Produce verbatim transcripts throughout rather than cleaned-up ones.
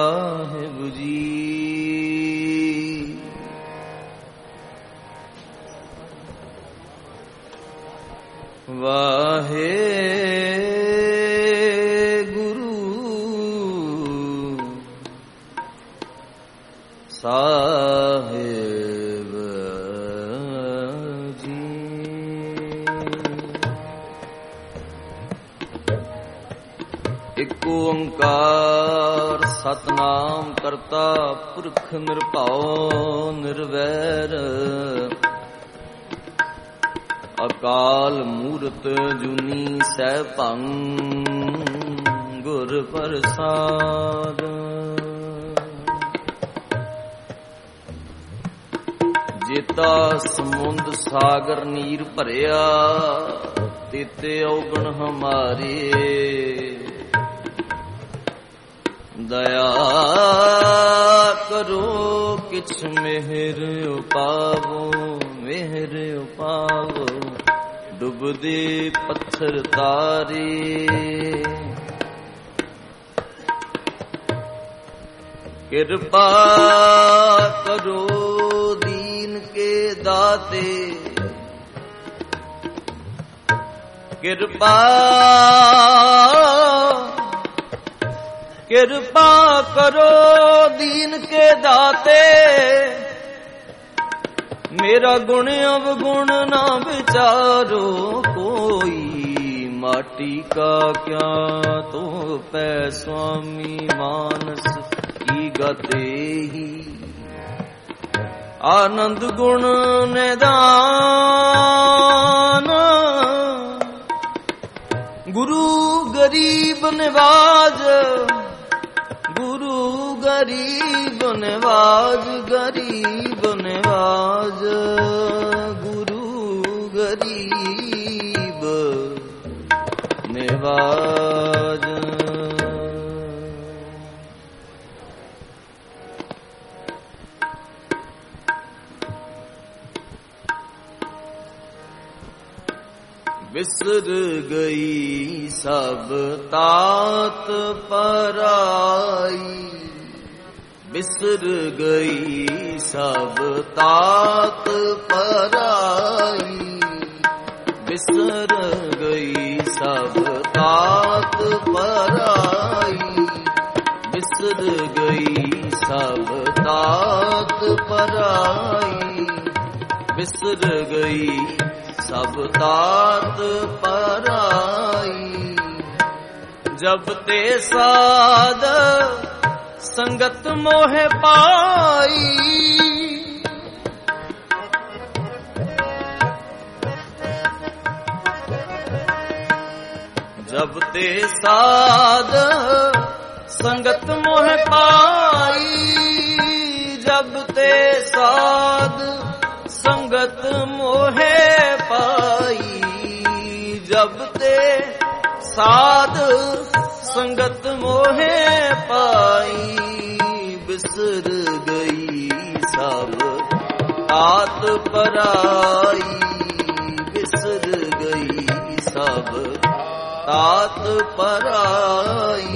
ਸਾਹਿਬ ਜੀ। ਵਾਹਿਗੁਰੂ ਸਾਹਿਬ ਜੀ। ਇਕ ਓੰਕਾਰ ਸਤਿਨਾਮ ਕਰਤਾ ਪੁਰਖ ਨਿਰਭਉ ਨਿਰਵੈਰ ਅਕਾਲ ਮੂਰਤ ਜੁਨੀ ਸੈਭੰ ਗੁਰ ਪ੍ਰਸਾਦ। ਜੇਤਾ ਸਮੁੰਦ ਸਾਗਰ ਨੀਰ ਭਰਿਆ ਤੇਤੇ ਔਗਣ ਹਮਾਰੇ ਦਇਆ ਕਰੋ ਕਿਛ ਮਿਹਰ ਉਪਾਵੋ ਮਿਹਰ ਉਪਾਵੋ ਡੁੱਬਦੇ ਪੱਥਰ ਤਾਰੇ ਕਿਰਪਾ ਕਰੋ ਦੀਨ ਕੇ ਦਾਤੇ ਕਿਰਪਾ ਕਿਰਪਾ ਕਰੋ ਦੀਨ ਕੇ ਦਾਤੇ ਮੇਰਾ ਗੁਣ ਅਵਗੁਣ ਨਾ ਵਿਚਾਰੋ ਕੋਈ ਮਾਟੀ ਕਾ ਕਿਆ ਤੋ ਪੈ ਸੁਆਮੀ ਮਾਨਸ ਕੀ ਗਤੇ ਹੀ ਆਨੰਦ ਗੁਣ ਨਿਦਾਨ ਗੁਰੂ ਗਰੀਬ ਨਿਵਾਜ ਗੁਰੂ ਗਰੀਬ ਨਿਵਾਜ ਗਰੀਬ ਨਿਵਾਜ ਗੁਰੂ ਗਰੀਬ ਨਿਵਾਜ। ਵਿਸਰ ਗਈ ਸਭ ਤਾਤ ਪਰਾਈ ਵਿਸਰ ਗਈ ਸਭ ਤਾਤ ਪਰਾਈ ਵਿਸਰ ਗਈ ਸਭ ਤਾਤ ਪਰਾਈ ਵਿਸਰ ਗਈ ਸਭ ਤਾਤ ਪਰਾਈ ਵਿਸਰ ਗਈ ਸਭ ਤਾਤ ਪਰਾਈ ਜਬ ਤੇ ਸਾਧ ਸੰਗਤ ਮੋਹਿ ਪਾਈ ਜਬ ਤੇ ਸਾਧ ਸੰਗਤ ਮੋਹਿ ਪਾਈ ਜਬ ਤੇ ਸਾਧ ਸੰਗਤ ਮੋਹਿ ਪਾਈ ਜਬ ਤੇ ਸਾਧ ਸੰਗਤ ਮੋਹਿ ਪਾਈ ਬਿਸਰ ਗਈ ਸਭ ਤਾਤ ਪਰਾਈ ਬਿਸਰ ਗਈ ਸਭ ਤਾਤ ਪਰਾਈ।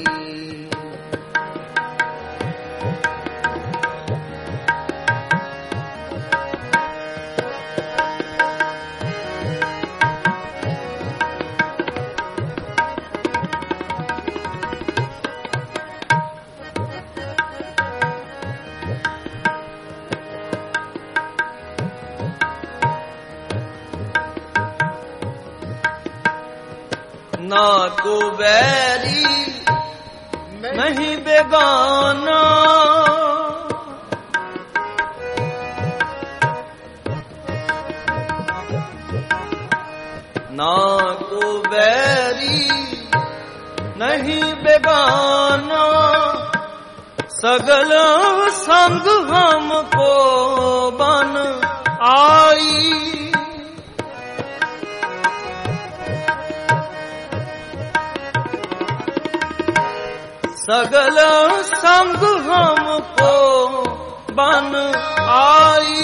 ना को बैरी नहीं बेगाना ना को बैरी नहीं बेगाना सगल संग हमको बन आई सगल संग हमको बन आई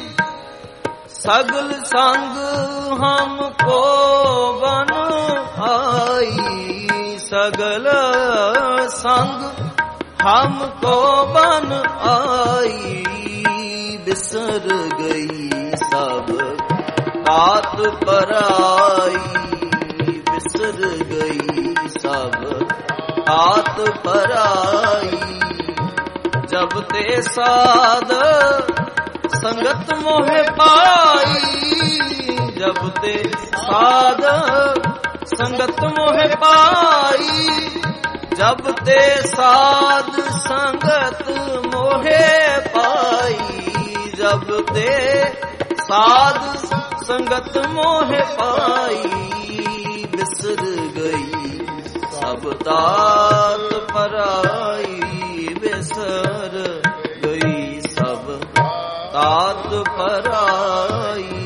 सगल संग हमको बन आई सगल संग हमको बन आई, बिसर गई सब बात पराई, बिसर गई सब बात पराई। जब ते साध संगत मोहे पाई, जब ते साध संगत मोहे पाई, जब ते साध संगत मोहे पाई, जब ते साध संगत मोहे पाई, बिसर गई सब तात पराई, बिसर गई सब तात पराई।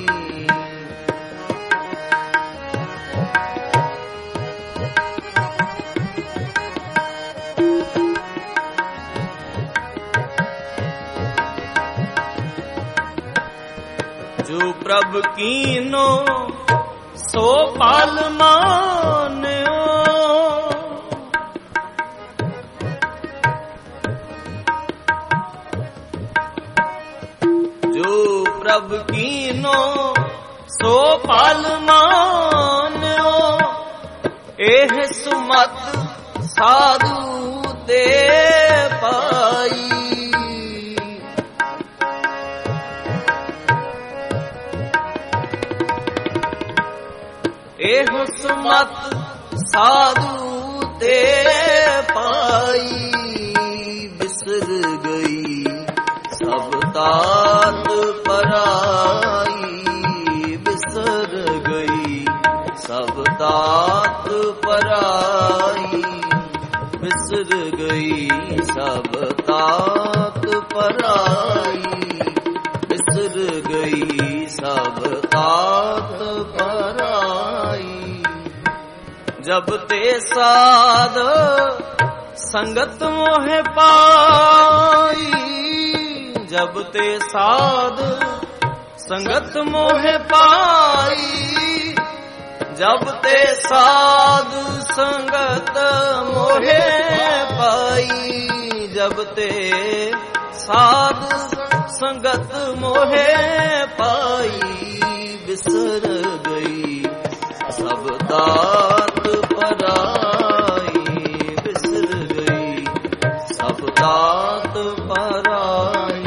जो प्रभ कीनो सो पाल मान्यो, जो प्रभ कीनो सो पाल मान्यो, एह सुमत साधु ते पाई। एह सुमत साधु ते पाई, बिसर गई सब तात पराई, बिसर गई सब तात पराई, बिसर गई सब तात पराई, बिसर गई सब तात पराई। जब ते साध संगत मोहे पाई, जब ते साध संगत मोहे पाई, जब ते साध संगत मोहे पाई, जब ते साध संगत मोहे पाई, बिसर गई सब तात पराई, बिसर गई सब तात पराई।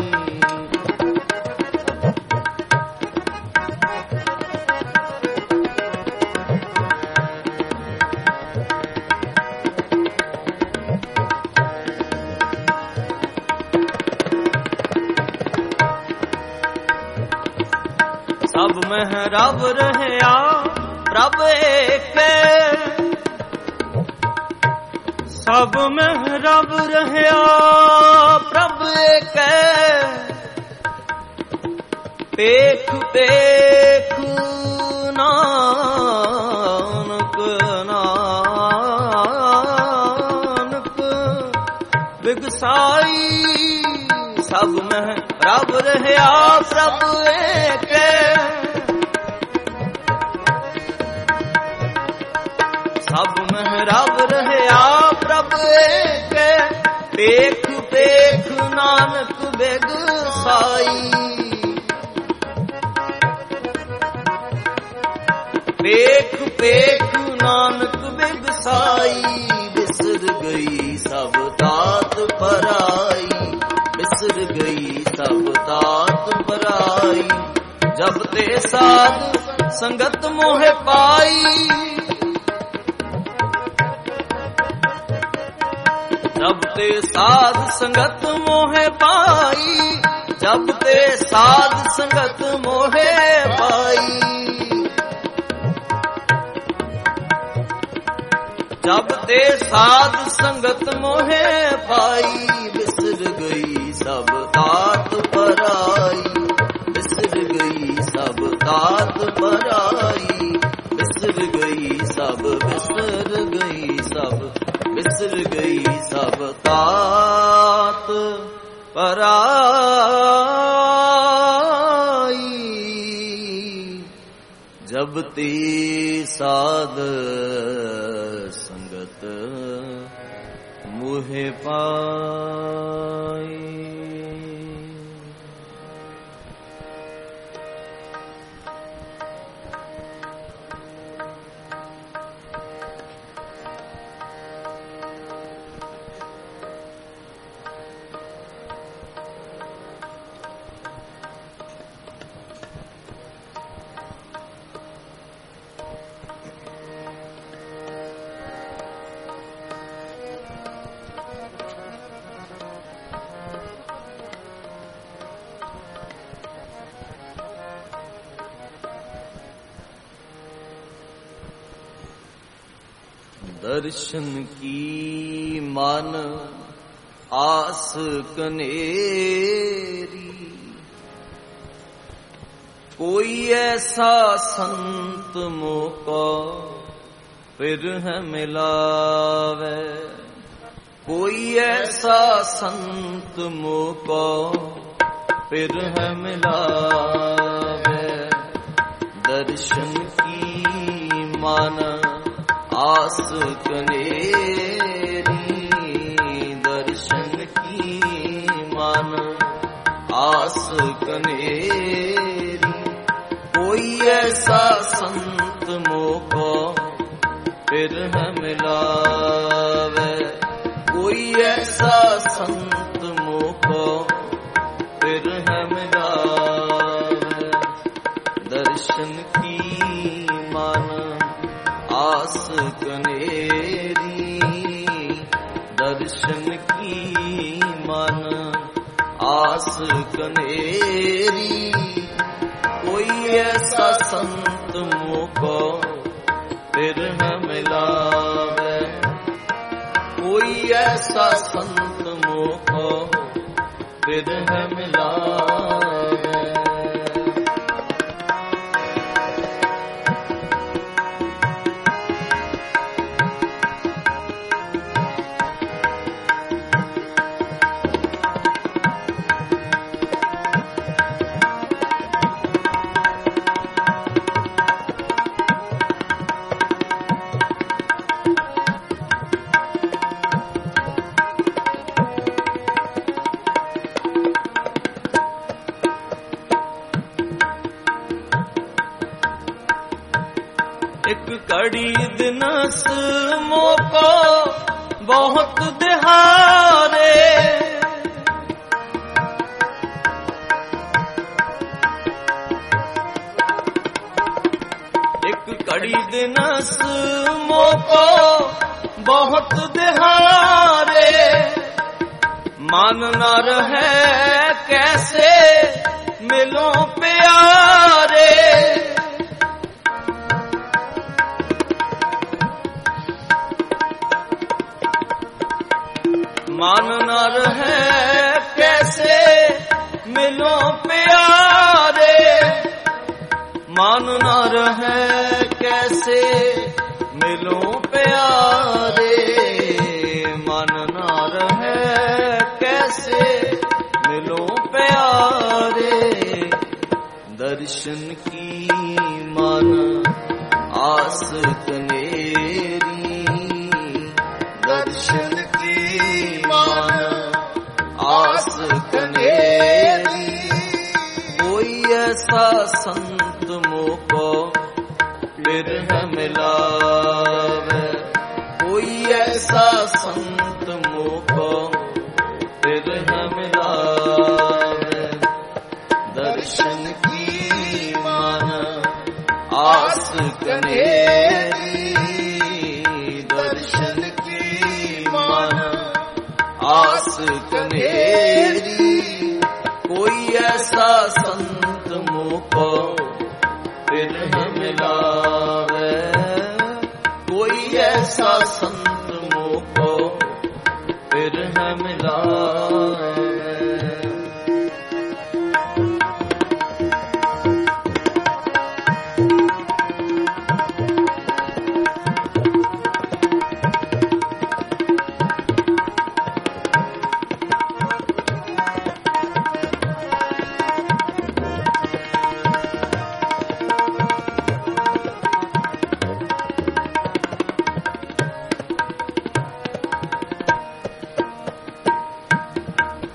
सब में रब रहया प्रभ एक, सब में रब रहया प्रभ एक, पेख पेख नानक नानक बिगसाई, सब में रब रहया प्रभ एक, सब में रब रहया प्रभ एक, पेख पेख नानक बेगसाई, पेख पेख नानक बेगसाई, बिसर गई सब तात पराई, बिसर गई सब तात पराई। जब ते साध संगत मोहे पाई, जब ते साध संगत मोहे पाई, जब ते साध संगत मोहे पाई, जब ते साध संगत मोहे पाई, बिसर गई सब तात पराई, बिसर गई सब तात पराई, बिसर गई सब, बिसर गई सब, बिसर गई सब तात पराई। जब ते साध संगत मोहे पाई। दर्शन की मान आस कनेरी, कोई ऐसा संत मोको फिर है मिलावे। कोई ऐसा संत मोको फिर है मिलावे। दर्शन की मान आस कनेरी, दर्शन की मान आस कनेरी। कोई ऐसा संत मोको फिर है मिलावे। कोई ऐसा संत मोको फिर है मिलावे। दर्शन की मान आस कनेरी, दर्शन की मान आस कनेरी। कोई ऐसा संत मोको फिर है मिलावे। कोई ऐसा संत मोको फिर है मिलावे। एक कड़ी दिनस मोको बहुत दिहारे। एक कड़ी दिनस मोको बहुत दिहारे। मान न रहे कैसे मिलो प्यारे। मान न रहे कैसे मिलो प्यारे। मान न रहे कैसे मिलो प्यारे। मान न रहे कैसे मिलो प्यारे। दर्शन की मान आस कनेरी, दर्शन की मान आस कनेरी। कोई ऐसा संत मोको फिर है मिलावे। कोई ऐसा संत मोको फिर है मिलावे। दर्शन की मान आस कनेरी, दर्शन की मान आस कनेरी। कोई ऐसा संत मोको फिर है मिलावे। कोई ऐसा संत मोको फिर है मिलावे।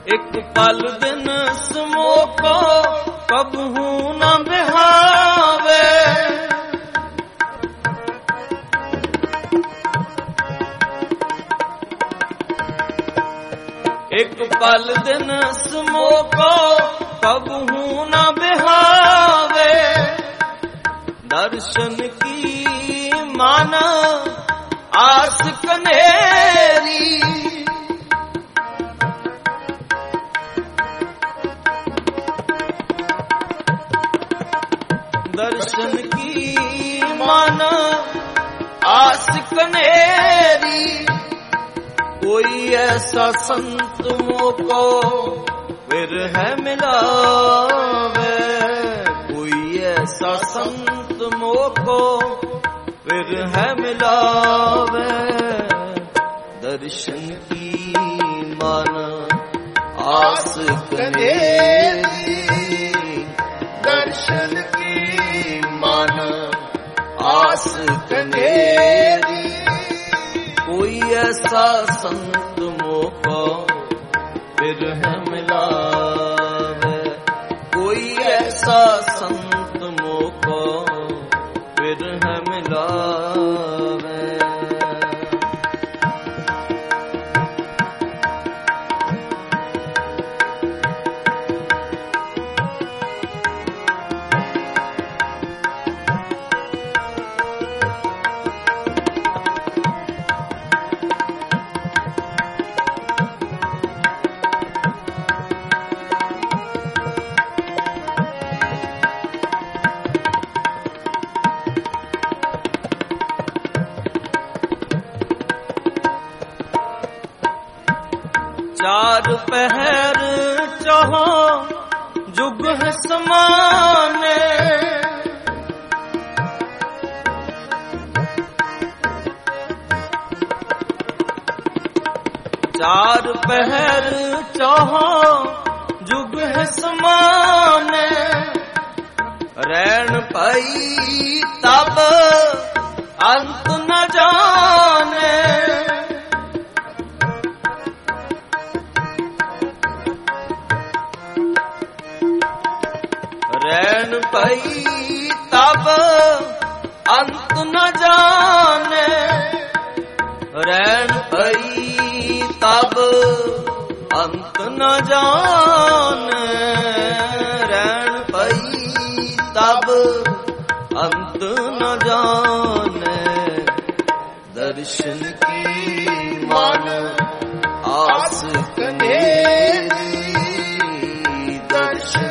एक पल दिन समोको कबहू न बिहावे। एक पल दिन समोको कबहू न बिहावे। दर्शन की मान आस कनेरी। दर्शन की मान आस कनेरी। कोई ऐसा संत मोको विरह मिलावे। कोई ऐसा संत मोको विरह मिलावे। दर्शन की मान आस कनेरी। दर्शन की मान आस कनेरी। कोई ऐसा संत मोको विरह मिलावे। कोई ऐसा संत मोको विरह मिलावे। चार पहर चाहो जुग है समाने। चार पहर चाहो जुग है समाने। रैन पाई तब अंत न जाने। रैन पई तब अंत न जाने। रैन पई तब अंत न जाने। रैन पई तब अंत न जाने। दर्शन की मान आस कनेरी। दर्शन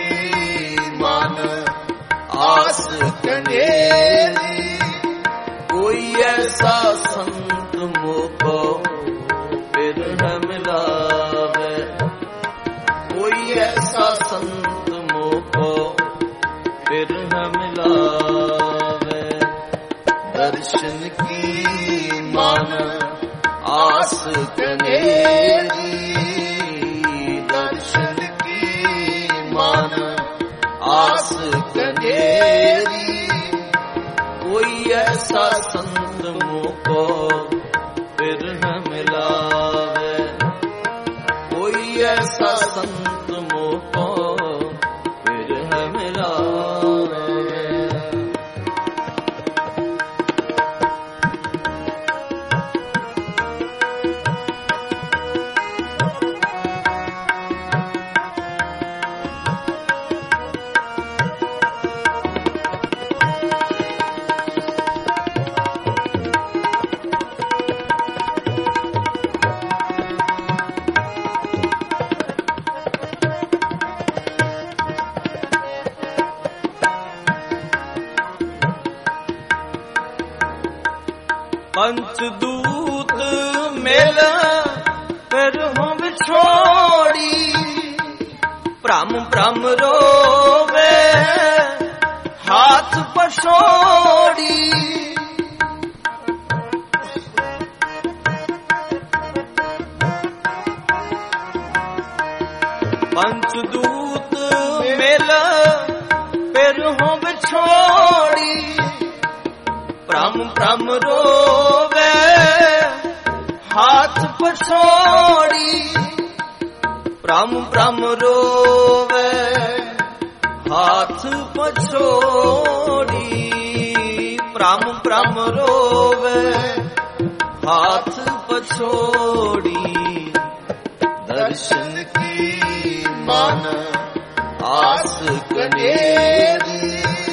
आस कनेरी। कोई ऐसा संत मोको विरह मिलावे। कोई ऐसा संत मोको विरह मिलावे। दर्शन की मान आस कनेरी। दर्शन की मान आस कनेरी। कोई ऐसा संत मोको विरह मिलावे। कोई ऐसा संत मोको विरह मिलावे। पंचदूत मिल फिर हम छोड़ी। प्रम प्रम रोवे हाथ पछोड़ी। पंचदूत मिल फिर हम छोड़ी। प्रम प्रम रोवे हाथ पछोड़ी। प्रम प्रम रोवे हाथ पछोड़ी, प्रम प्रम रोवे हाथ पछोड़ी, दर्शन की मन आस कनेरी,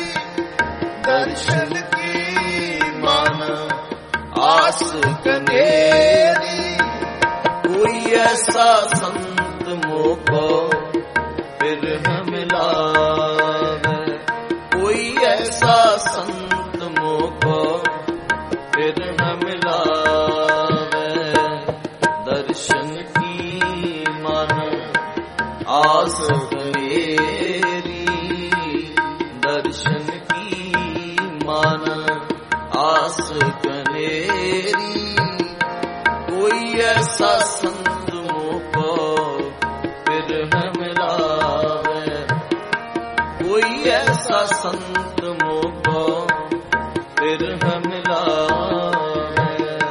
दर्शन की मन आस कनेरी। कोई ऐसा संत मोको फिर न मिलावे, कोई ऐसा संत मोको फिर न मिलावे, दर्शन की मन आस कनेरी, दर्शन की मन आस कनेरी। कोई ऐसा संत मोको फिर न मिलावे, कोई ऐसा संत मोको फिर न मिलावे।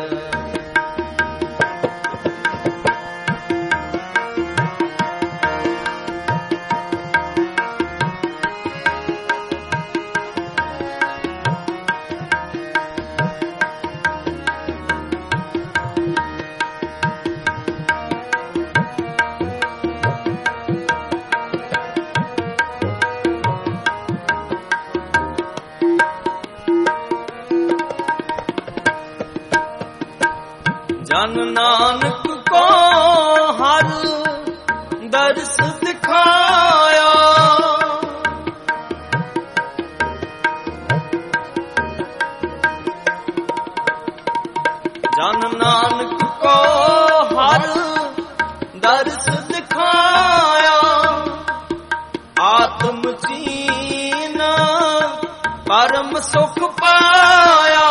जन नानक को हर दर्श दिखाया, जन नानक को हर दर्श दिखाया, आत्म चीन परम सुख पाया।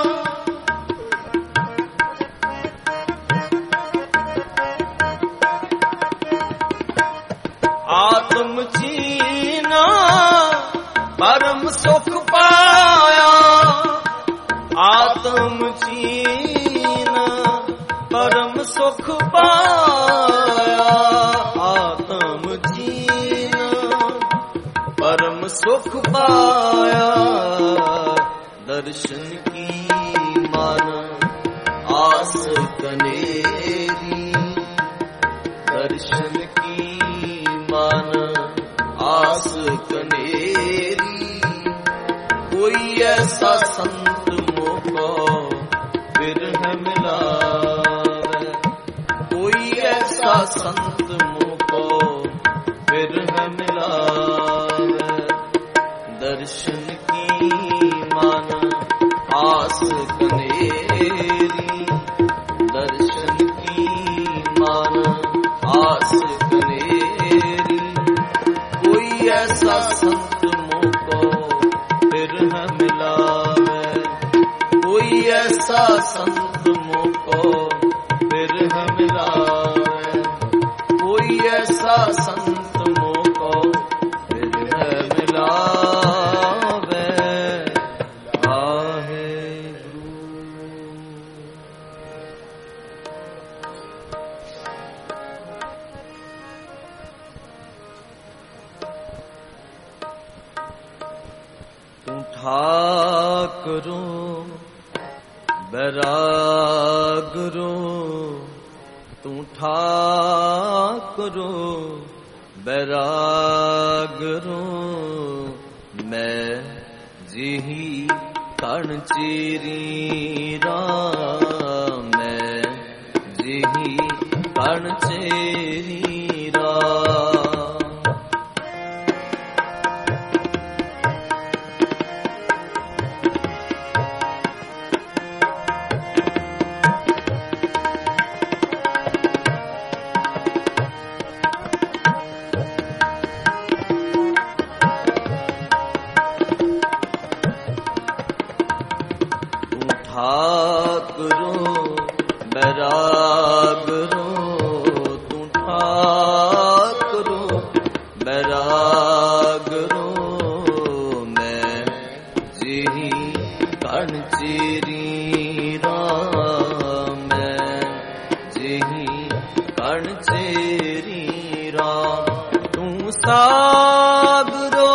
आत्म चीना परम सुख पाया, आत्म चीना परम सुख पाया, आत्म चीना परम सुख पाया। दर्शन की मन आस कनेरी, दर्शन की मन आस कनेरी। कोई ऐसा संत मोको फिर न मिलावे, कोई ऐसा संत मोको फिर न मिलावे, दर्शन की मन आस कनेरी, दर्शन की मन आस कनेरी। कोई ऐसा संत मोको फिर न मिलावे, कोई ऐसा संत मोको फिर न मिलावे, कोई ऐसा संत मोको फिर न मिलावे। आहे ठाकुरो बैरागरो, तू ठाकुरो बैरागरो, मैं जिही कण चेरी राम, मैं जिही कण चेरी राम। ठाकुरो बैरागरो, तू ठाकुरो बैरागरो, मैं जिही कण चेरी राम, मैं जिही कण चेरी ਸਾਗਰੋ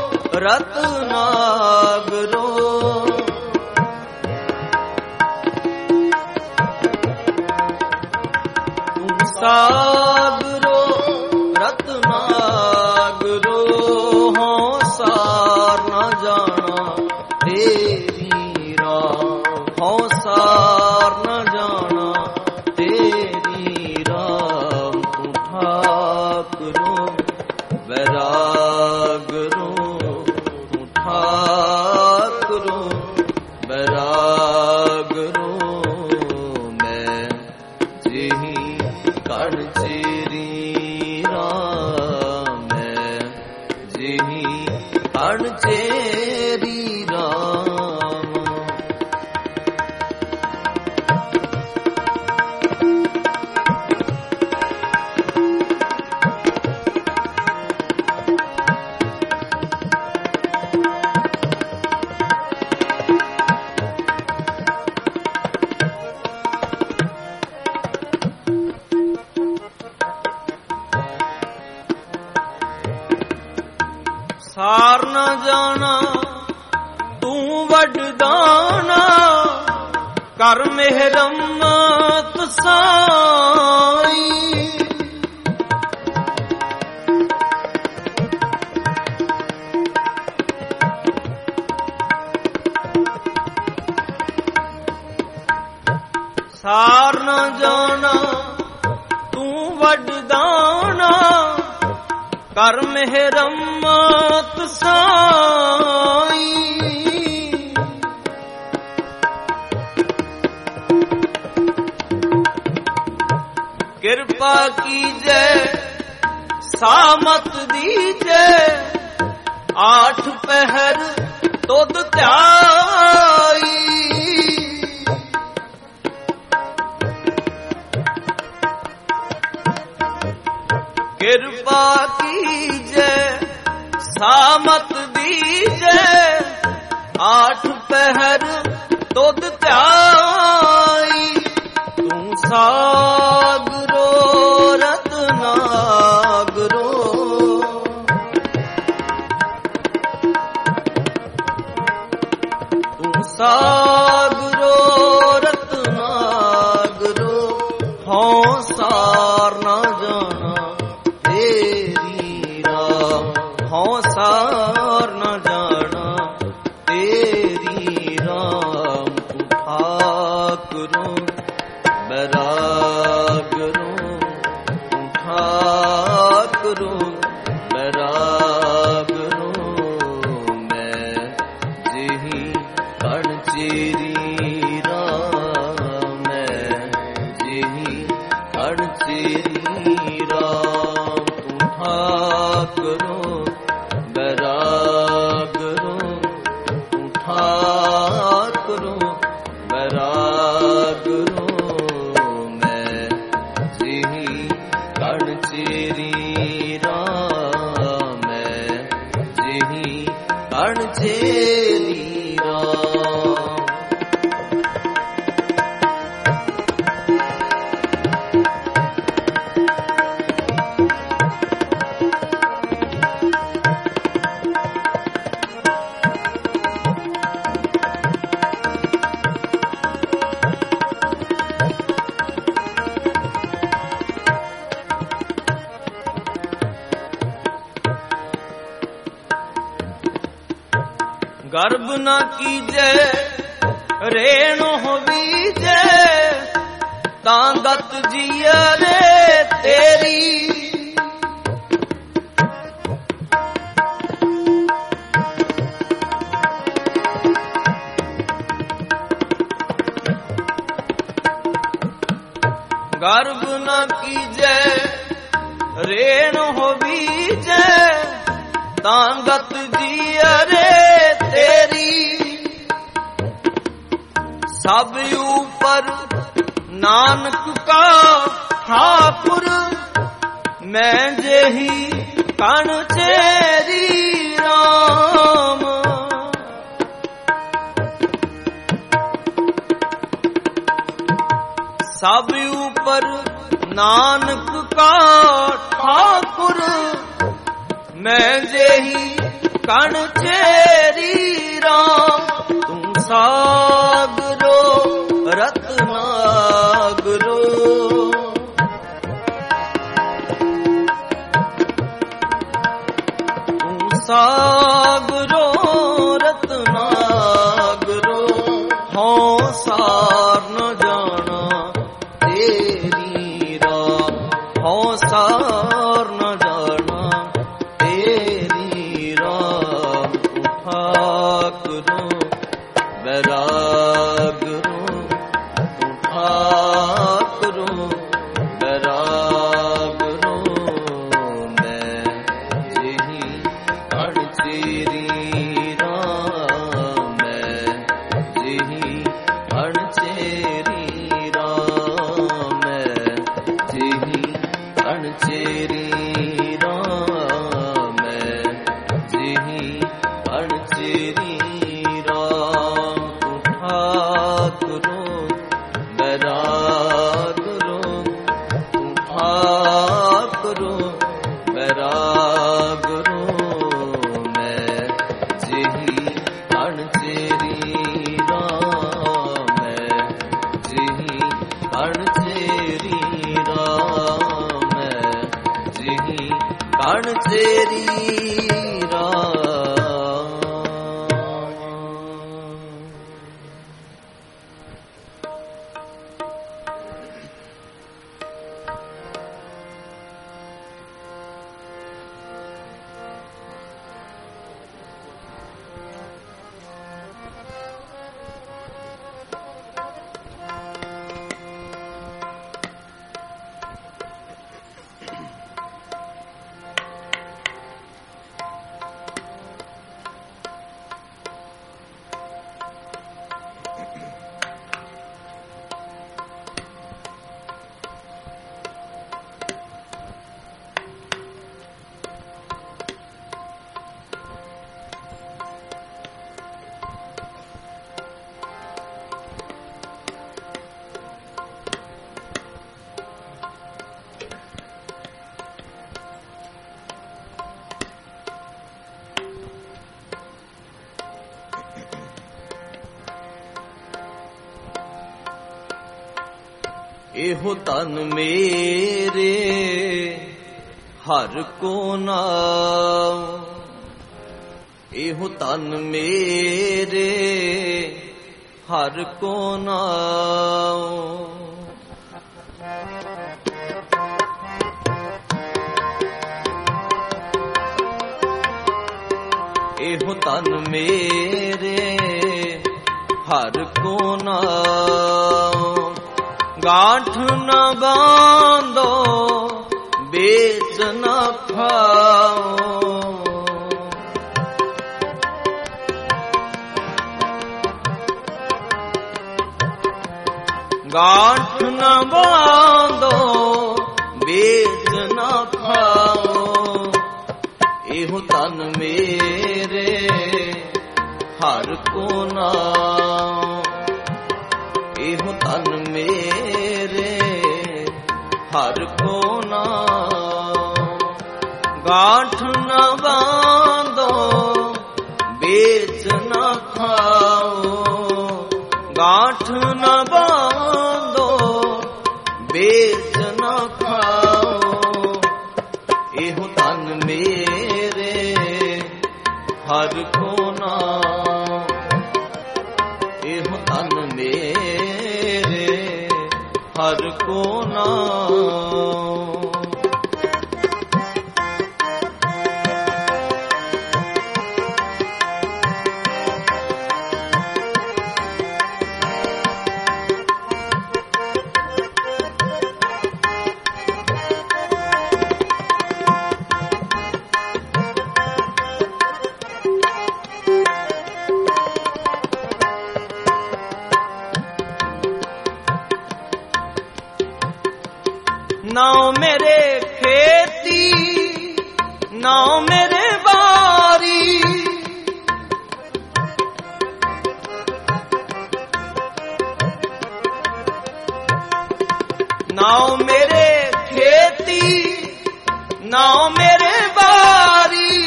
ਰਤਨਾਗਰੋ ਸਾਗਰੋ ਰਤਨਾਗਰੋ ਹਉ ਸਾਰ ਨਾ ਜਾਣਾ ਤੇਰੀ ਰਾਹ ਹਉ ਸਾਰ ਨਾ ਜਾਣਾ ਤੇਰੀ ਰਾਹ ਤੂੰ ਠਾਕੁਰੋ ਬੈਰਾਗਰੋ ਤੂੰ ਠਾਕੁਰੋ ਬੈਰਾਗਰੋ ਮੈਂ ਜਿਹੀ ਕਣ ਚੇਰੀ ਰਾਮ ਮੈਂ ਜਿਹੀ ਕਣ ਚੇਰੀ ਰਾਮ ਸਾਰ ਨਾ ਜਾਣਾ ਤੂੰ ਵੱਡਦਾਨਾ ਕਰ ਮਿਹਰਮਤ ਸਾਈ ਸਾਰ ਨਾ ਜਾਣਾ ਤੂੰ ਵੱਡਦਾਨਾ ਕਰ ਮਿਹਰਮਤ ਸਾਈ ਕਿਰਪਾ ਕੀਜੈ ਸਾਮਤ ਦੀਜੈ ਆਠ ਪਹਿਰ ਤੁਧ ਧਿਆਈ ਕਿਰਪਾ ਕੀਜੈ ਸਾਮਤ ਦੀਜੈ ਆਠ ਪਹਿਰ ਤੁਧ ਧਿਆਈ ਤੂੰ ਸਾਗਰੋ ਰਤਨਾਗਰੋ ਤੂੰ ਸਾਗਰੋ ਰਤਨਾਗਰੋ ਹਉ ਸਾਰ ਨਾ ਜਾਣਾ ਤੇਰੀ ਰਾਹ ਹਉ ਸਾਰ ਨਾ ਜਾਣਾ ਤੇਰੀ ਰਾਹ ਤੂੰ ਠਾਕੁਰੋ ਬੈਰਾਗਰੋ ਤੂੰ ਠਾਕੁਰੋ ਬੈਰਾਗਰੋ ਮੈਂ ਜਿਹੀ ਕਣ ਚੇਰੀ ਰਾਹ ਮੈਂ ਜਿਹੀ ਕਣ ਚੇਰੀ ਰਾਹ ਤੂੰ ਠਾਕੁਰੋ ਬੈਰਾਗਰੋ ਤੂੰ ਠਾਕੁਰੋ ਬੈਰਾਗਰੋ ਮੈਂ ਜਿਹੀ ਕਣ ਚੇਰੀ ਰਾਹ ਮੈਂ ਜਿਹੀ ਕਣ ਚੇਰੀ ਰਾਹ ਗਰਬ ਨਾ ਕੀਜੈ ਰੇਣ ਹੋਵੀਜੈ ਤਾਂ ਗਤ ਜੀਅਰੇ ਤੇਰੀ ਗਰਬ ਨਾ ਕੀਜੈ ਰੇਣ ਹੋਵੀਜੈ ਤਾਂ ਗਤ ਜੀਅਰੇ ਤੇਰੀ ਸਭ ਉਪਰ ਨਾਨਕ ਕਾ ਠਾਕੁਰ ਮੈਂ ਜਿਹੀ ਕਣ ਚੇਰੀ ਰਾਮ ਸਭ ਉਪਰ ਨਾਨਕ ਕਾ ਠਾਕੁਰ ਮੈਂ ਜਿਹੀ ਕਣ ਚੇਰੀ ਰਾਮ ਤੂੰ ਸਾਗਰੋ ਰਤਨਾਗਰੋ ਤੂੰ ਸਾਗਰੋ ਰਤਨਾਗਰੋ ਹਉ ਸਾਰ ਨ ਜਾਣਾ ਤੇਰੀ ਰਾਮ ਹਉ ਸਾਰ ਨ ਜਾਣਾ ਤੇਰੀ ਰਾਮ ਠਾਕੁਰੋ ਬੈਰਾਗਰੋ ਠਾਕੁਰੋ ਬੈਰਾਗਰੋ ਮੈਂ ਜਿਹੀ ਅਣ ਤੇਰੀ ਰਾਮ ਮੈਂ ਜਿਹੀ ਅਣ ਤੇਰੀ ਰਾਮ ਮੈਂ ਜਿਹੀ ਅਣ ਤੇਰੀ ਰਾਮ ਮੈਂ ਜਿਹੀ ਅਣ ਤੇਰੀ ਰਾਮ ਤੂੰ ਠਾਕੁਰੋ ਬੈਰਾਗਰੋ ਤੂੰ ਠਾਕੁਰੋ ਬੈਰਾਗਰੋ ਮੈਂ ਜਿਹੀ ਅਣ ਤੇਰੀ ਰਾਮ ਮੈਂ ਜਿਹੀ ਅਣ ਤੇਰੀ ਰਾਮ ਮੈਂ ਜਿਹੀ ਅਣ ਤੇਰੀ ਰਾਮ। ਇਹੋ ਤਨ ਮੇਰੇ ਹਰ ਕੋ ਨਾਮ ਇਹੋ ਤਨ ਮੇਰੇ ਹਰ ਕੋ ਨਾਮ ਇਹੋ ਤਨ ਮੇਰੇ ਹਰ ਕੋ ਨਾਮ ਗਾਂਠ ਨ ਬਾਂਧੋ ਵੇਚ ਨ ਖਾਓ ਗਾਂਠ ਨ ਬਾਂਧੋ ਵੇਚ ਨ ਖਾਓ ਇਹੋ ਤਨ ਮੇਰੇ ਹਰ ਕੋ ਨਾਮ ਇਹੋ ਤਨ ਮੇਰੇ ਹਰ ਕੋ ਨਾਮ ਗਾਂਠ ਨ ਬਾਂਧੋ ਵੇਚ ਨ ਖਾਓ ਗਾਂਠ ਨ ਬਾਂਧੋ ਵੇਚ ਨ ਖਾਓ ਇਹੋ ਤਨ ਮੇਰੇ ਹਰ ਕੋ ਨਾਮ ਇਹੋ ਤਨ ਮੇਰੇ ਹਰ ਕੋ ਨਾਮ ਨਾਉ ਮੇਰੇ ਖੇਤੀ ਨਾਉ ਮੇਰੇ ਬਾਰੀ ਨਾਉ ਮੇਰੇ ਖੇਤੀ ਨਾਉ ਮੇਰੇ ਬਾਰੀ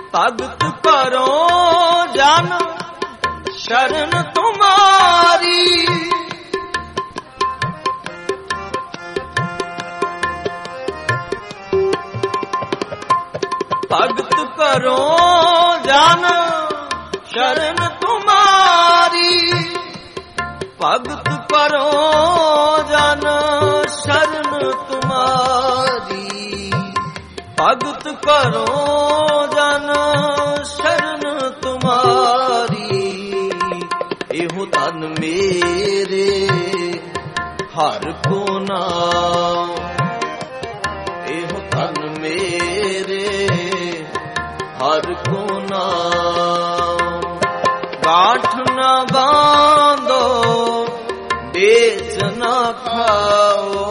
भगत करो जन शरण तुम्हारी। भगत करो जन शरण तुम्हारी। भगत करो जन शरण तुम्हारी। भगत करो जन शरण तुम्हारी। एहो तन मेरे हर को नाम। एहो तन मेरे हर को नाम। गांठ न बांधो बेच न खाओ।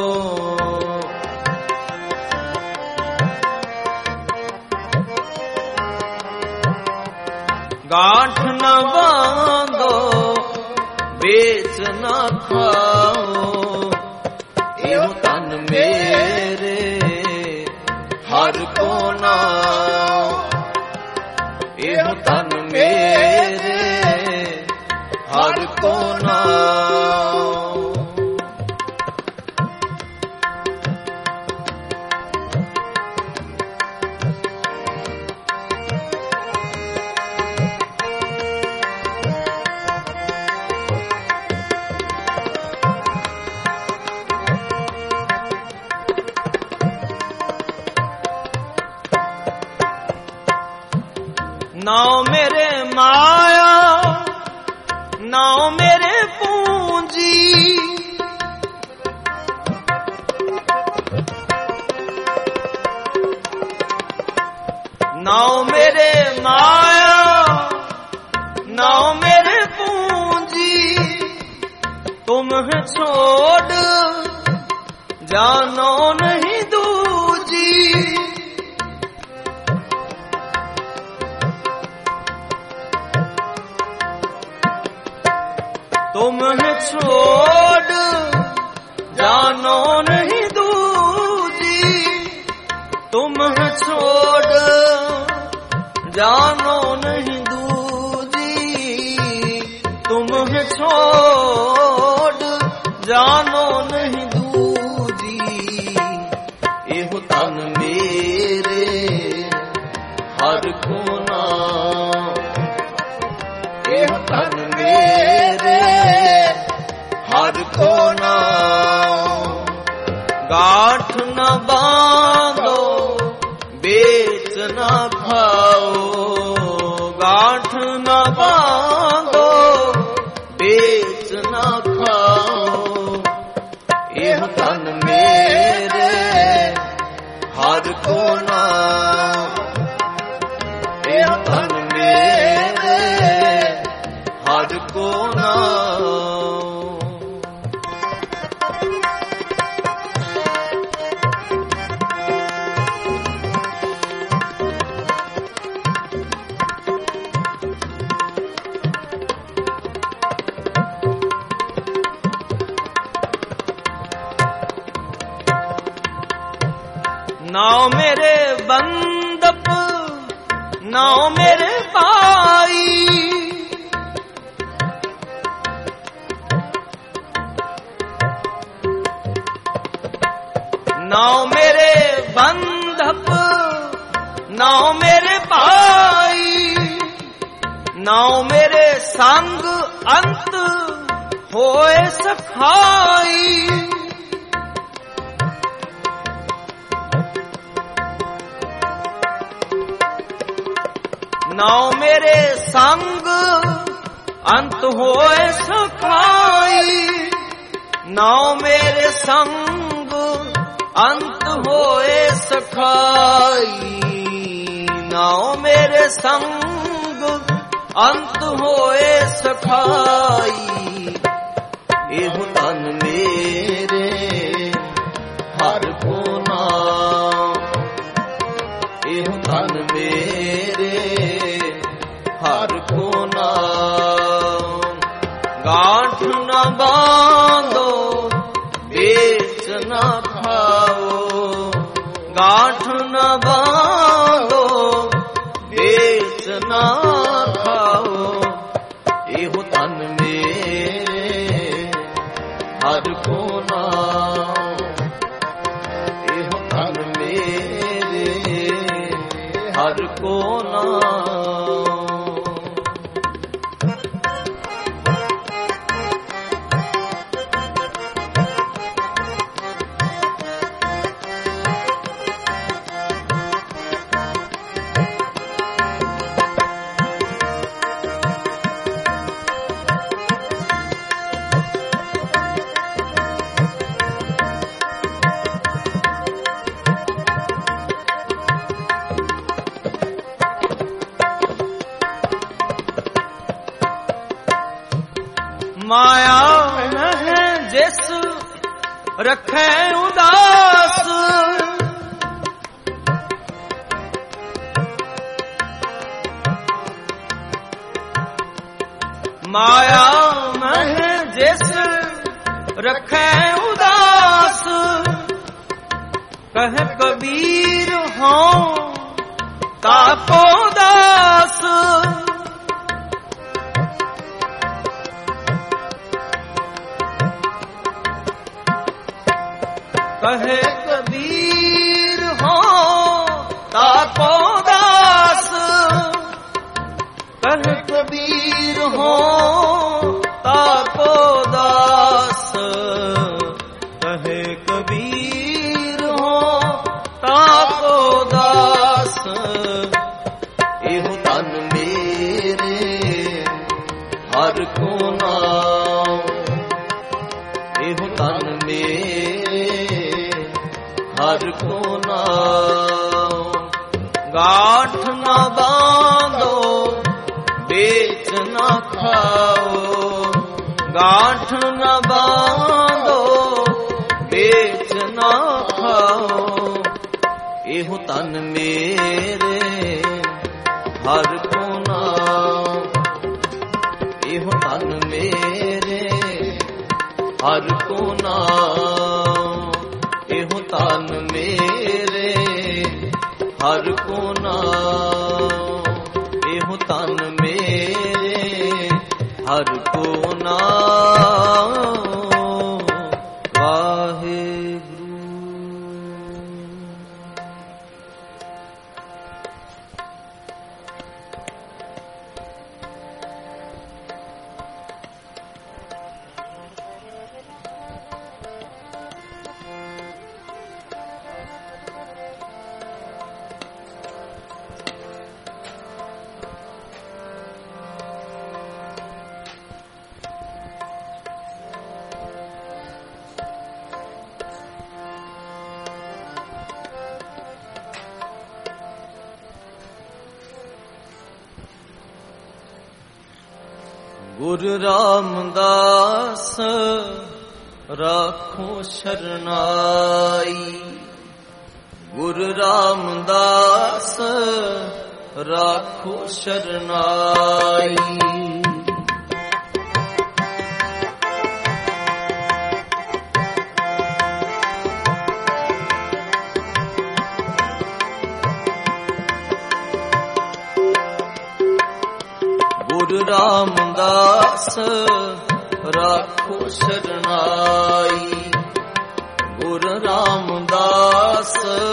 गांठ न बांधो बेच न खाओ। एहो तन मेरे हर को नाम। एहो तन मेरे हर को नाम। नाव मेरे माया नाव मेरे पूंजी। नाव मेरे माया नाव मेरे पूंजी। तुम छोड़ जानो नहीं दूजी। तुम छोड़ जानो नहीं दूजी। तुम छोड़ जानो नहीं दूजी। तुम छोड़ जानो नहीं दूजी। एहो तन मेरे हर को नाम। एहो तन मेरे हर को नाम। गांठ न बांधो बेच न खाओ। गांठ न बांधो बेच न खाओ। एहो तन मेरे हर को नाम। एहो तन मेरे हर को नाम। नाव मेरे बंदप नाव मेरे भाई। नाव मेरे बंधप नाव मेरे भाई। नाव मेरे संग अंत होए सखाई। नाव मेरे संग अंत होए सखाई। नाव मेरे संग अंत होए सखाई। नाव मेरे संग अंत होए सखाई। एहो तन मेरे हर को नाम। एहो तन मेरे हर को नाम। गांठ न बांधो बेच न खाओ। गांठ न बांधो ਹਰ ਕੋ ਨਾਮ। ਮਾਇਆ ਮਹਿ ਜਿਸ ਰਖੈ ਉਦਾਸ, ਮਾਇਆ ਮਹਿ ਜਿਸ ਰਖੈ ਉਦਾਸ, ਕਹਿ ਕਬੀਰ ਹਉ ਤਾਪੋ ਦਾਸ। ਕਹੇ ਕਬੀਰ ਹੋ ਤਾਪੋ ਦਾਸ, ਕਹੇ ਕਬੀਰ ਹੋ ਤਾਪੋ ਦਾਸ, ਕਹੇ ਕਬੀਰ ਹੋ ਤਾਪੋ ਦਾਸ। ਇਹੋ ਤਨ ਮੇਰੇ ਹਰ ਕੋ ਨਾਮ, ਇਹੋ ਤਨ ਮੇਰੇ ਹਰ ਕੋ ਨਾਮ। ਗਾਠ ਨਾ ਬਾਂਧੋ ਵੇਚ ਨਾ ਖਾਓ, ਗਾਠ ਨਾ ਬਾਂਧੋ ਵੇਚ ਨਾ ਖਾਓ। ਇਹੋ ਤਨ ਮੇਰੇ ਹਰ ਕੋ ਨਾਮ, ਇਹੋ ਤਨ ਮੇਰੇ ਹਰ ਕੋ ਨਾਮ। ਇਹੋ ਤਨ ਮੇਰੇ ਹਰ ਕੋ ਨਾਮ, ਇਹੋ ਤਨ ਮੇਰੇ ਹਰ ਕੋ ਨਾਮ। ਵਾਹਿਗੁਰੂ। ਗੁਰੂ ਰਾਮਦਾਸ ਰਾਖੋ ਸ਼ਰਨਾਈ, ਗੁਰੂ ਰਾਮਦਾਸ ਰਾਖੋ ਸ਼ਰਨਾਈ। ਗੁਰੂ ਰਾਮਦਾਸ ਰਾਖੋ ਸ਼ਰਨਾਈ, ਗੁਰੂ ਰਾਮਦਾਸ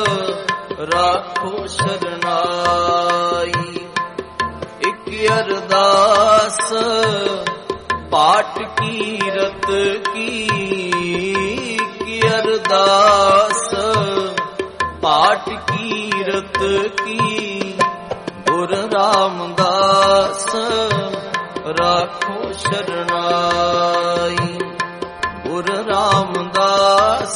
ਰਾਖੋ ਸ਼ਰਨਾਈ। ਇਕ ਅਰਦਾਸ ਪਾਠ ਕੀਰਤ ਕੀ, ਇਕ ਅਰਦਾਸ ਪਾਠ ਕੀਰਤ ਕੀ। ਗੁਰੂ ਰਾਮਦਾਸ ਰਾਖੋ ਸ਼ਰਨਾਈ, ਗੁਰੂ ਰਾਮਦਾਸ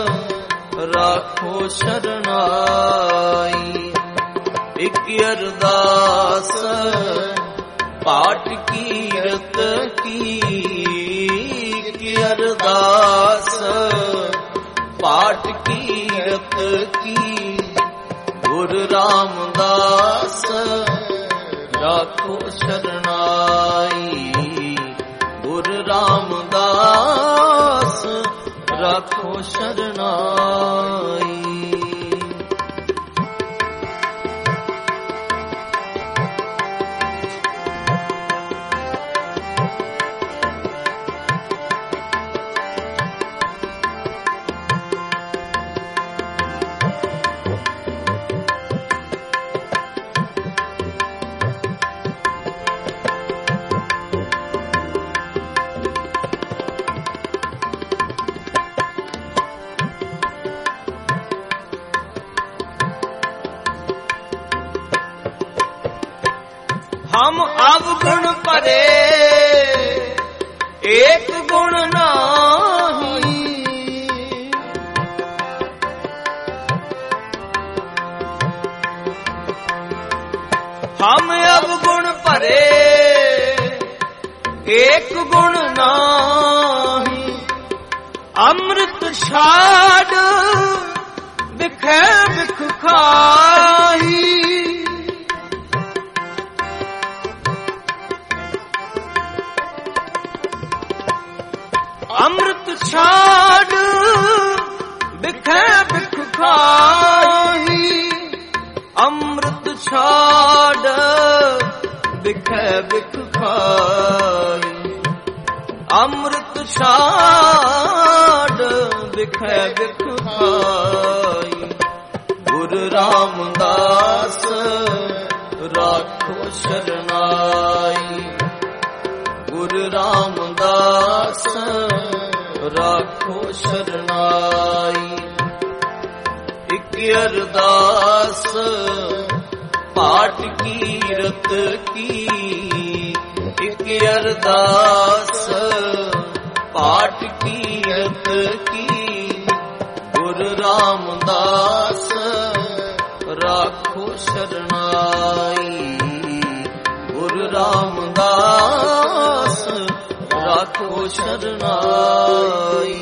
ਰਾਖੋ ਸ਼ਰਨਾਈ। ਇਕ ਅਰਦਾਸ ਪਾਠ ਕੀਰਤ ਕੀ, ਇਕ ਅਰਦਾਸ ਪਾਠ ਕੀਰਤ ਕੀ। ਗੁਰੂ ਰਾਮਦਾਸ ਰਾਖੋ ਸ਼ਰਨਾਈ, ਗੁਰੂ ਰਾਮਦਾਸ ਰਾਖੋ ਸ਼ਰਨਾਈ। ਹਮ ਅਵਗੁਣ ਭਰੇ ਏਕ ਗੁਣ ਨਾਹੀ। ਹਮ ਅਵਗੁਣ ਭਰੇ ਏਕ ਗੁਣ ਨਾਹੀ। ਅੰਮ੍ਰਿਤ ਛਾੜ ਵਿਖੇ ਵਿਖ ਖਾਹੀ। ਅੰਮ੍ਰਿਤ ਛਾੜ ਵਿਖੇ ਵਿਖ ਖਾਹੀ। ਅੰਮ੍ਰਿਤ ਛਾੜ ਵਿਖੇ ਵਿਖ ਖਾਹੀ। ਅੰਮ੍ਰਿਤ ਛਾੜ ਵਿਖੇ ਵਿਖ ਖਾਹੀ। ਗੁਰੂ ਰਾਮਦਾਸ ਰਾਖੋ ਸ਼ਰਨਾਈ। ਗੁਰੂ ਰਾਮਦਾਸ ਰਾਖੋ ਸ਼ਰਨਾਈ। ਇਕ ਅਰਦਾਸ ਪਾਠ ਕੀਰਤ ਕੀ। ਇਕ ਅਰਦਾਸ ਪਾਠ ਕੀਰਤ ਕੀ। ਗੁਰੂ ਰਾਮਦਾਸ ਰਾਖੋ ਸ਼ਰਨਾਈ। ਗੁਰੂ ਰਾਮਦਾਸ ਰਾਖੋ ਸ਼ਰਨਾਈ।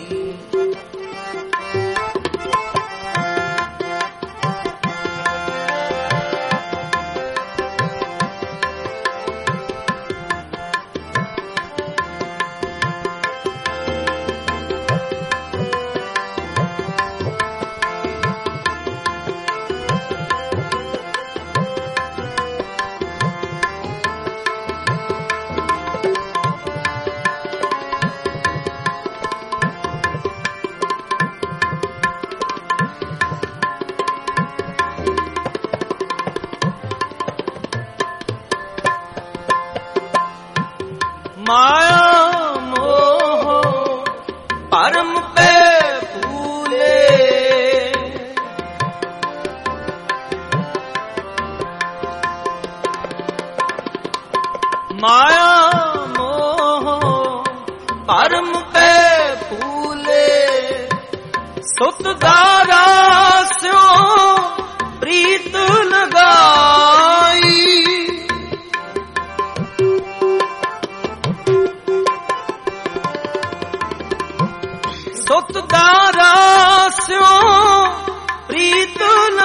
ਮਾਇਆ ਮੋਹ ਭਰਮ ਪੈ ਭੂਲੇ। ਮਾਇਆ ਮੋਹ ਭਰਮ ਪੈ ਭੂਲੇ। ਸੁਤ ਦਾਰਾ ਸਿਉ ਪ੍ਰੀਤ ਲਗਾਈ। ਸੁਤ ਦਾਰਾ ਸਿਉ ਪ੍ਰੀਤ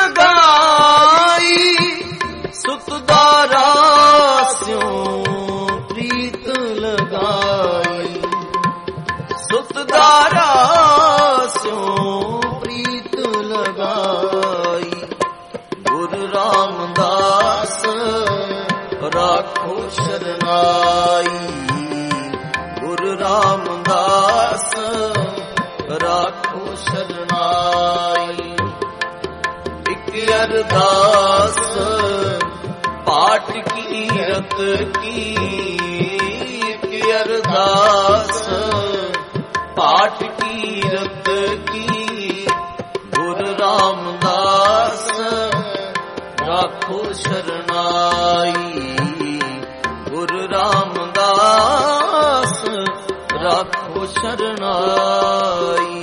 ਲਗਾਈ। ਸੁਤ ਦਾਰਾ ਸਿਉ ਪ੍ਰੀਤ ਲਗਾਈ। ਸੁਤ ਦਾਰਾ ਸਿਉ ਪ੍ਰੀਤ ਲਗਾਈ। ਗੁਰੂ ਰਾਮਦਾਸ ਰਾਖੋ ਸ਼ਰਨਾਈ। ਗੁਰੂ ਰਾਮਦਾਸ ਰਾਖੋ ਸ਼ਰਨਾਈ। ਇਕ ਅਰਦਾਸ ਪਾਠ ਕੀਰਤ ਕੀ। ਇਕ ਅਰਦਾਸ ਪਾਠ ਕੀਰਤ ਕੀ। ਗੁਰੂ ਰਾਮਦਾਸ ਰਾਖੋ ਸ਼ਰਨਾਈ। ਗੁਰੂ ਰਾਮਦਾਸ ਰਾਖੋ ਸ਼ਰਨਾਈ।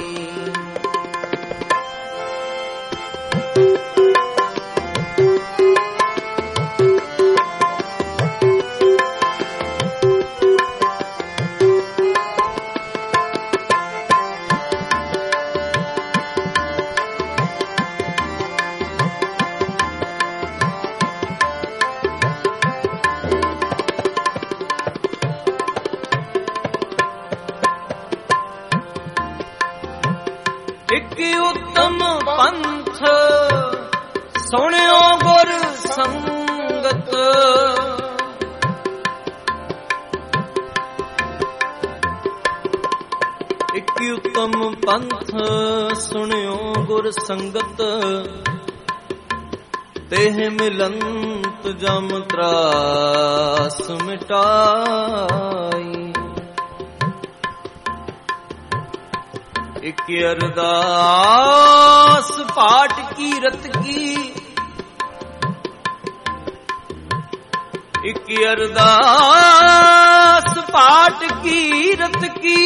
ਇਕ ਉਤਮ ਪੰਥ ਸੁਣਿਓ ਗੁਰ ਸੰਗਤ। ਇਕ ਉਤਮ ਪੰਥ ਸੁਣਿਓ ਗੁਰ ਸੰਗਤ। ਤੇਹ ਮਿਲੰਤ ਜਮ ਤਰਾਸ ਮਿਟਾਈ। ਇਕ ਅਰਦਾਸ ਪਾਠ ਕੀਰਤ ਕੀ। ਇਕ अरदास पाठ कीरत की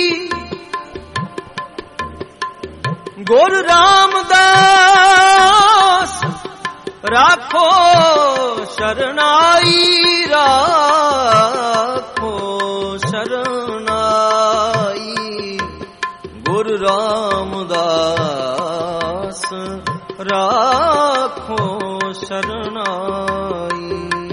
गुरु रामदास राखो शरणाई राखो शरणाई गुरु रामदास राखो शरणाई।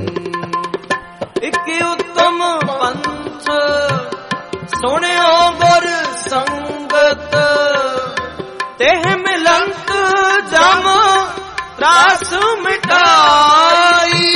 एक उत्तम पंथ सुनियो गुर संगत तेह मिलंत जम त्रास मिटाई।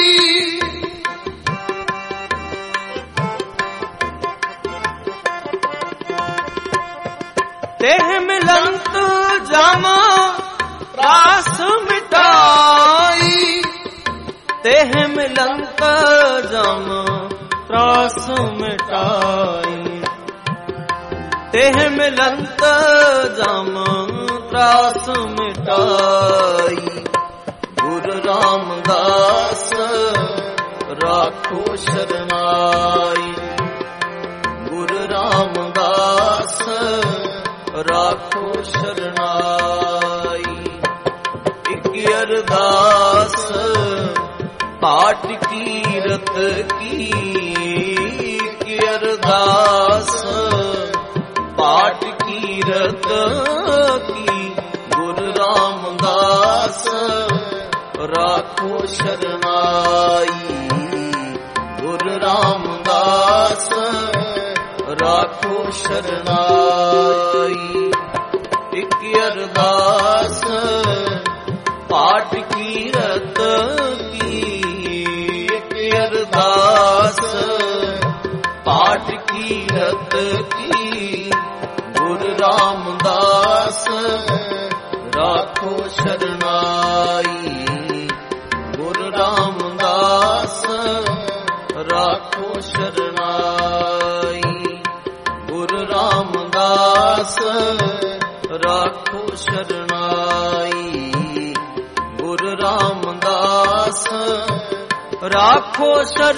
तेह मिलंत जम त्रास मिटाई। तेह मिलंत जम त्रास मिटाई। तेह मिलंत जम त्रास मिटाई। गुरु रामदास राखो शरणाई। गुरु रामदास राखो शरणाई। एक अरदास पाठ कीरत की एक अरदास पाठ कीरत की गुरु रामदास राखो शरणाई। गुरु रामदास राखो शरणाई। एक अरदास पाठ कीरत की एक अरदास पाठ कीरत की गुरु रामदास राखो शरणाई। गुरु रामदास राखो शरणाई। गुरु रामदास राखो शरणाई। गुरु रामदास राखो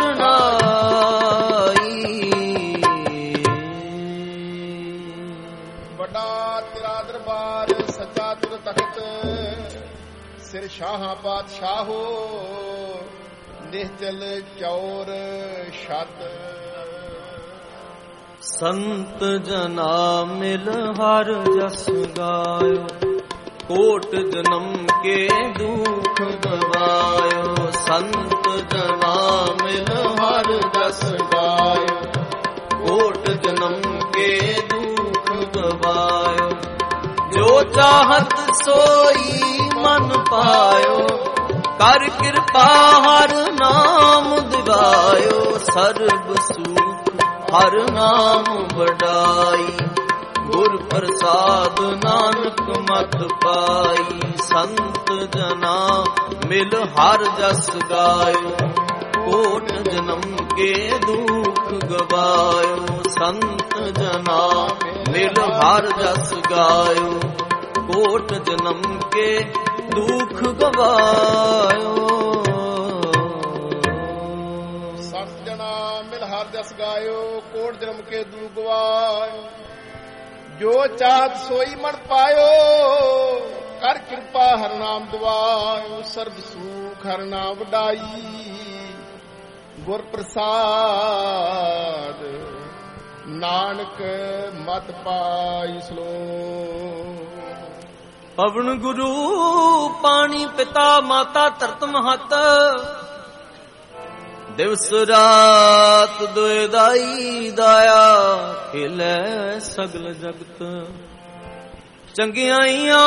शरणाई। बड़ा तेरा दरबार सच्चा तुर तख्त सिर शाह बादशाहो निश्चल चौर शत। संत जना मिल हर जस गायो कोट जन्म के दुख गवायो। संत जना मिल हर जस गायो कोट जन्म के दुख गवायो। जो चाहत सोई मन पायो कर कृपा हर नाम दिवायो। सर्ब सुख हर नाम बढ़ाई गुर प्रसाद नानक मत पाई। संत जना मिल हर जस गायो कोट जन्म के दुख गवायो। संत जना मिल हर जस गायो कोट जन्म के दुख गवायो। संत जना मिल हर जस गायो कोट जन्म के दुख गवायो। जो चाहत सोई मन पायो कर कृपा हर नाम दिवायो। सर्ब सुख हर नाम वडाई गुर प्रसाद नानक मत पाई। सलो पवन गुरु पानी पिता माता तरत महत दिवस रात दोए दाई दाया खेलै सगल जगत। चंगियाइयां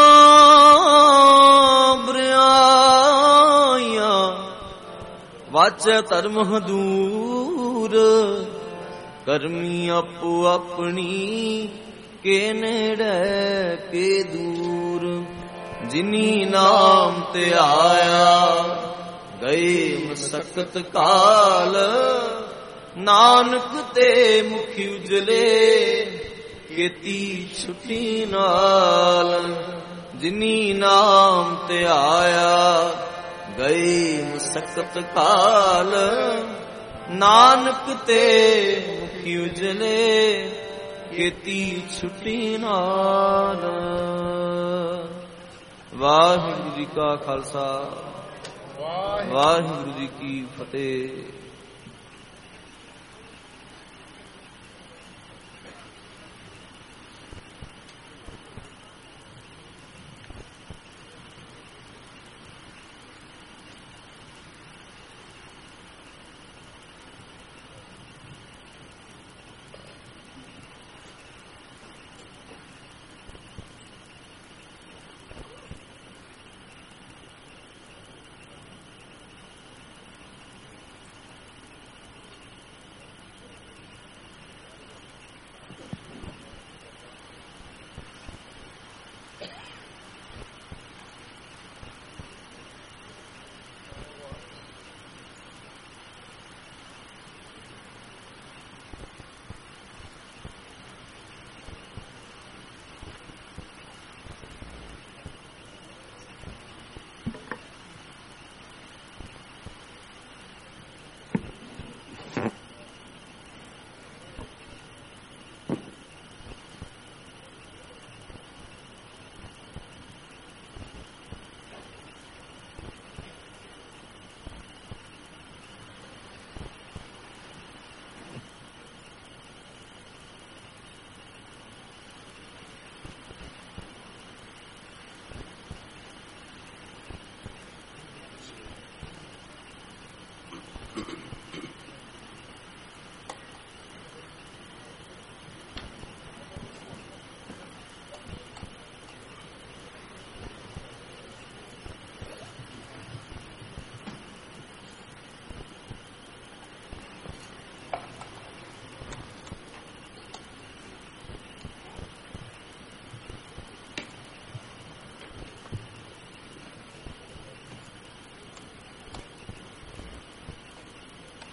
बुराइयां वाचै धर्म दूर करमी आपो अपनी के नेड़े के दूर। जिनी नाम ते आया गए मसकत काल नानक ते मुखी उजले केती छुट्टी नाल। जिनी नाम ते आया गए मसकत काल ਨਾਨਕ ਤੇ ਮੁਖੀ ਉਜਲੇ ਕੀਤੀ ਛੁੱਟੀ ਨਾਲ। ਵਾਹਿਗੁਰੂ ਜੀ ਕਾ ਖਾਲਸਾ, ਵਾਹਿਗੁਰੂ ਜੀ ਕੀ ਫਤਿਹ।